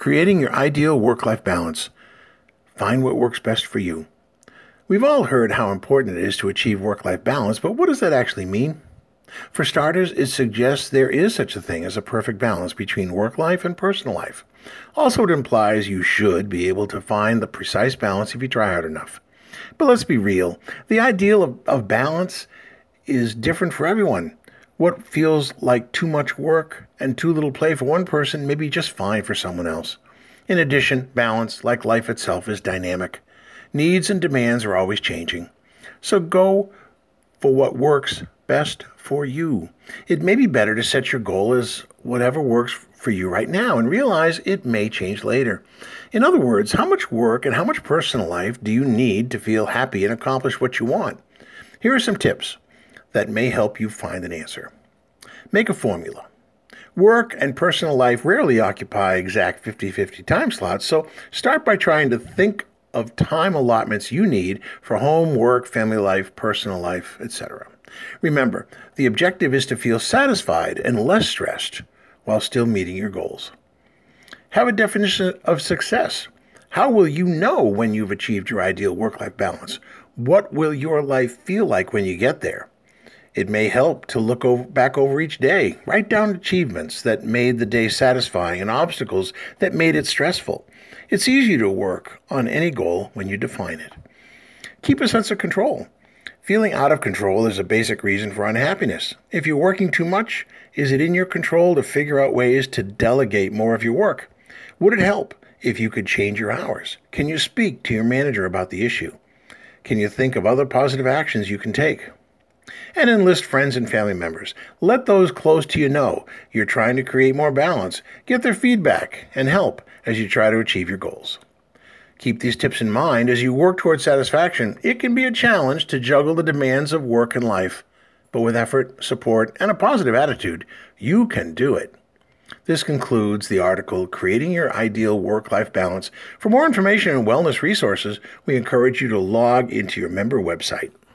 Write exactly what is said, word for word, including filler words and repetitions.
Creating your ideal work-life balance. Find what works best for you. We've all heard how important it is to achieve work-life balance, but what does that actually mean? For starters, it suggests there is such a thing as a perfect balance between work life and personal life. Also, it implies you should be able to find the precise balance if you try hard enough. But let's be real. The ideal of, of balance is different for everyone. What feels like too much work and too little play for one person may be just fine for someone else. In addition, balance, like life itself, is dynamic. Needs and demands are always changing. So go for what works best for you. It may be better to set your goal as whatever works for you right now and realize it may change later. In other words, how much work and how much personal life do you need to feel happy and accomplish what you want? Here are some tips that may help you find an answer. Make a formula. Work and personal life rarely occupy exact fifty-fifty time slots, so start by trying to think of time allotments you need for home, work, family life, personal life, et cetera. Remember, the objective is to feel satisfied and less stressed while still meeting your goals. Have a definition of success. How will you know when you've achieved your ideal work-life balance? What will your life feel like when you get there? It may help to look over, back over each day. Write down achievements that made the day satisfying and obstacles that made it stressful. It's easy to work on any goal when you define it. Keep a sense of control. Feeling out of control is a basic reason for unhappiness. If you're working too much, is it in your control to figure out ways to delegate more of your work? Would it help if you could change your hours? Can you speak to your manager about the issue? Can you think of other positive actions you can take? And enlist friends and family members. Let those close to you know you're trying to create more balance. Get their feedback and help as you try to achieve your goals. Keep these tips in mind as you work toward satisfaction. It can be a challenge to juggle the demands of work and life, but with effort, support, and a positive attitude, you can do it. This concludes the article, Creating Your Ideal Work-Life Balance. For more information and wellness resources, we encourage you to log into your member website.